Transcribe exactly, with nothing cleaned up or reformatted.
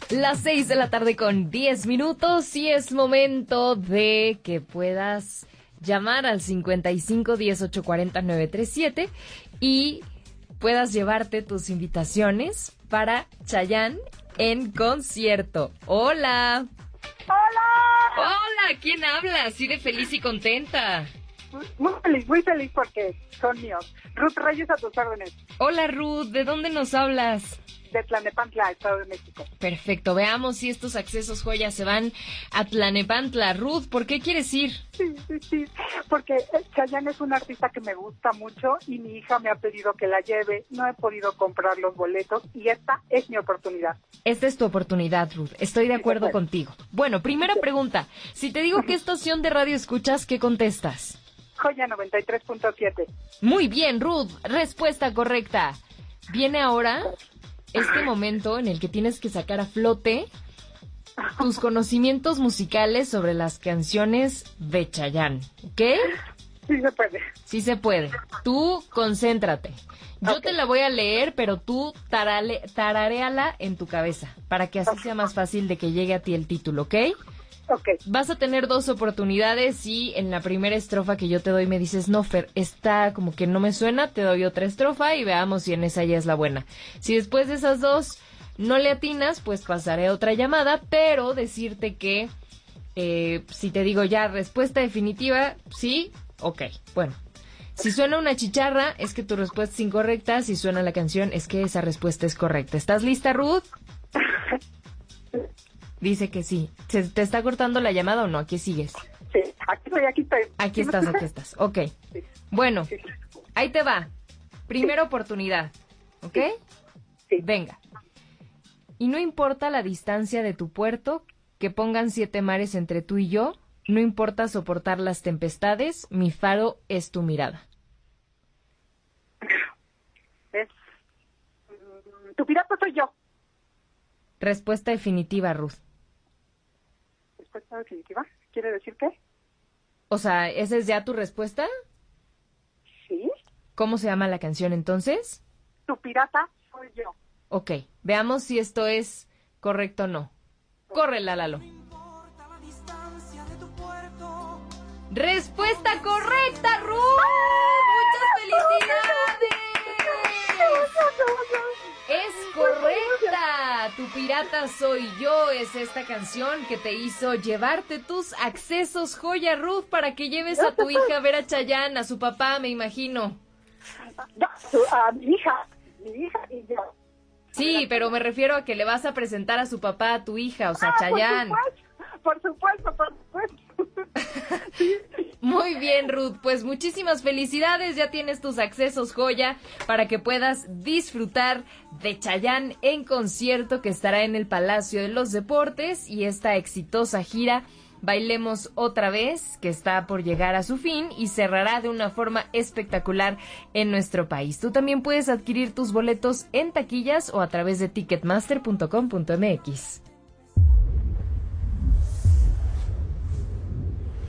Las seis de la tarde con diez minutos y es momento de que puedas llamar al cincuenta y cinco, diez, ocho cuarenta, nueve treinta y siete y puedas llevarte tus invitaciones para Chayanne en concierto. ¡Hola! ¡Hola! ¡Hola! ¿Quién habla? Así de feliz y contenta. Muy feliz, muy feliz porque son míos. Ruth Reyes, a tus órdenes. Hola Ruth, ¿de dónde nos hablas? De Tlalnepantla, Estado de México. Perfecto, veamos si estos accesos joyas se van a Tlalnepantla. Ruth, ¿por qué quieres ir? Sí, sí, sí, porque Chayanne es un artista que me gusta mucho y mi hija me ha pedido que la lleve. No he podido comprar los boletos y esta es mi oportunidad. Esta es tu oportunidad, Ruth. Estoy de acuerdo contigo. Bueno, primera pregunta. Si te digo qué estación de radio escuchas, ¿qué contestas? Joya noventa y tres punto siete. Muy bien, Ruth. Respuesta correcta. Viene ahora este momento en el que tienes que sacar a flote tus conocimientos musicales sobre las canciones de Chayanne, ¿ok? Sí se puede. Sí se puede. Tú concéntrate. Yo okay. te la voy a leer, pero tú tarale, tararéala en tu cabeza, para que así okay. sea más fácil de que llegue a ti el título, ¿ok? Ok. Vas a tener dos oportunidades y en la primera estrofa que yo te doy me dices, no, Fer, esta como que no me suena, te doy otra estrofa y veamos si en esa ya es la buena. Si después de esas dos no le atinas, pues pasaré a otra llamada, pero decirte que eh, si te digo ya respuesta definitiva, sí, ok, bueno. Si suena una chicharra, es que tu respuesta es incorrecta. Si suena la canción, es que esa respuesta es correcta. ¿Estás lista, Ruth? Dice que sí. ¿Se te está cortando la llamada o no? ¿Aquí sigues? Sí, aquí estoy, aquí estoy. Aquí estás, aquí estás. Ok. Sí. Bueno, sí. ahí te va. Primera sí. oportunidad. ¿Ok? Sí. Venga. Y no importa la distancia de tu puerto, que pongan siete mares entre tú y yo, no importa soportar las tempestades, mi faro es tu mirada. Es... Tu pirata soy yo. Respuesta definitiva, Ruth. ¿Respuesta definitiva? ¿Quiere decir qué? O sea, ¿esa es ya tu respuesta? Sí. ¿Cómo se llama la canción entonces? Tu pirata soy yo. Ok, veamos si esto es correcto o no. Córrela, Lalo. ¡Respuesta correcta, Ruth! ¡Muchas felicidades! ¡Es correcta! Tu pirata soy yo es esta canción que te hizo llevarte tus accesos joya, Ruth, para que lleves a tu hija a ver a Chayanne, a su papá, me imagino. No, a mi hija, mi hija y yo. Sí, pero me refiero a que le vas a presentar a su papá a tu hija, o sea, ah, Chayanne. Por supuesto, por supuesto, por supuesto. Muy bien, Ruth, pues muchísimas felicidades, ya tienes tus accesos joya para que puedas disfrutar de Chayanne en concierto que estará en el Palacio de los Deportes y esta exitosa gira Bailemos Otra Vez, que está por llegar a su fin y cerrará de una forma espectacular en nuestro país. Tú también puedes adquirir tus boletos en taquillas o a través de ticketmaster punto com punto m x.